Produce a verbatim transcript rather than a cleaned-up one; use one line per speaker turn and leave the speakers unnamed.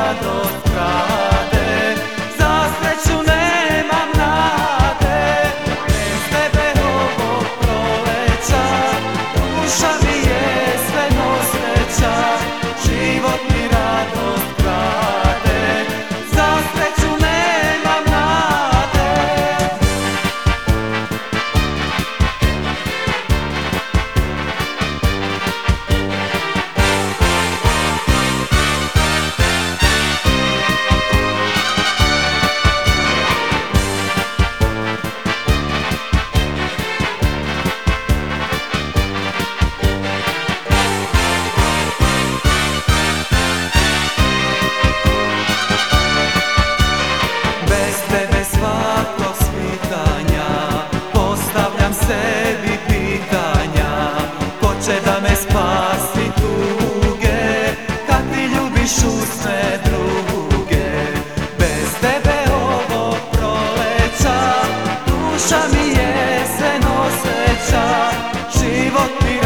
radost krade, za sreću nemam nade. Bez tebe ovog proleća, duša mi je sve nosveća. Život mi radost krade, za sreću nemam nade. Bez tebe svakog svitanja postavljam sebi pitanja. Ko će da me spasi tuge kad ti ljubiš usne druge? Bez tebe ovog proleća, duša mi je sve nosveća. Život mi